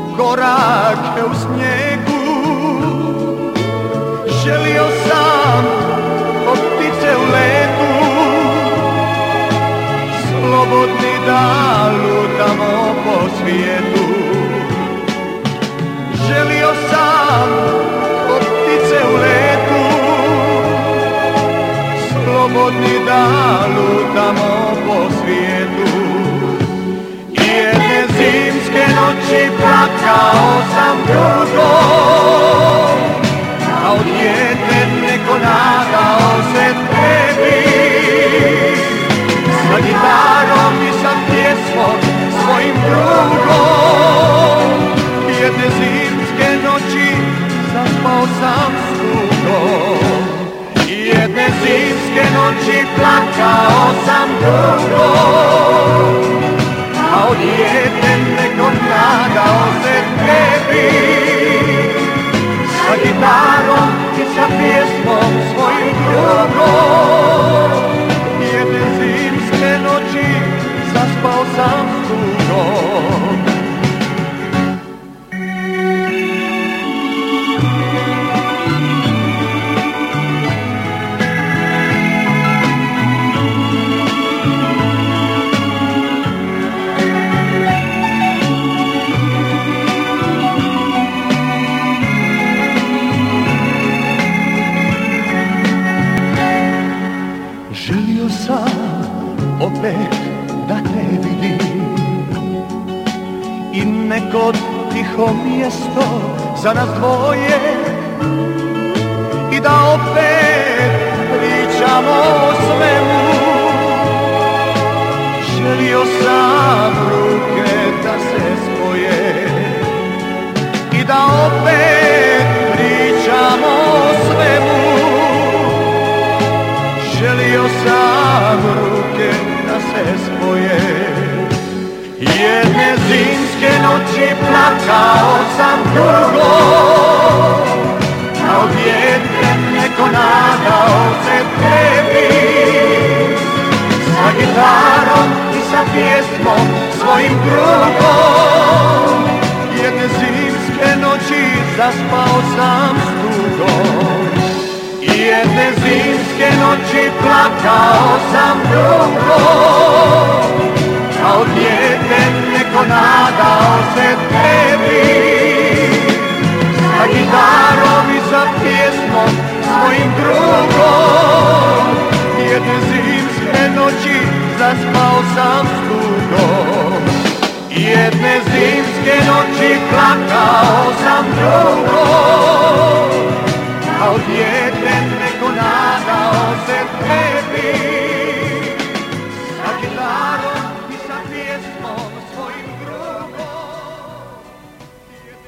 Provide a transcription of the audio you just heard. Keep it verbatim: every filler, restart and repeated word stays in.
korake u snijegu. Želio sam od ptice u letu, slobodni da lutamo po svijetu. Želio sam od ptice u letu, slobodni da lutamo po svijetu. I jedne zimske noći plakao sam dugo, kao dijete neko nadao se tebi. Sa gitarom i sa pjesmom svojim drugom, jedne zimske noći zaspao sam s tugom. Jedne zimske noći plakao sam dugo, kao dijete neko nadao se tebi. Sa gitarom i sa pjesmom svojim drugom, jedne zimske noći zaspao sam s tugom. Želio sam opet da te vidim i neko tiho mjesto za nas dvoje, i da opet pričamo o svemu. Želio sam ruke da se spoje i da opet pričamo o svemu. Želio sam ruke da se spoje. Jedne zimske noći plakao sam dugo, kao dijete neko nadao se tebi. Sa gitarom i sa pjesmom svojim drugom, jedne zimske noći zaspao sam s tugom. Jedne zimske noći plakao sam dugo, kao dijete neko nadao se tebi. Sa gitarom i sa pjesmom svojim drugom, jedne zimske noći zaspao sam s tugom. Jedne zimske noći plakao sam dugo, kao dijete neko nadao se tebi.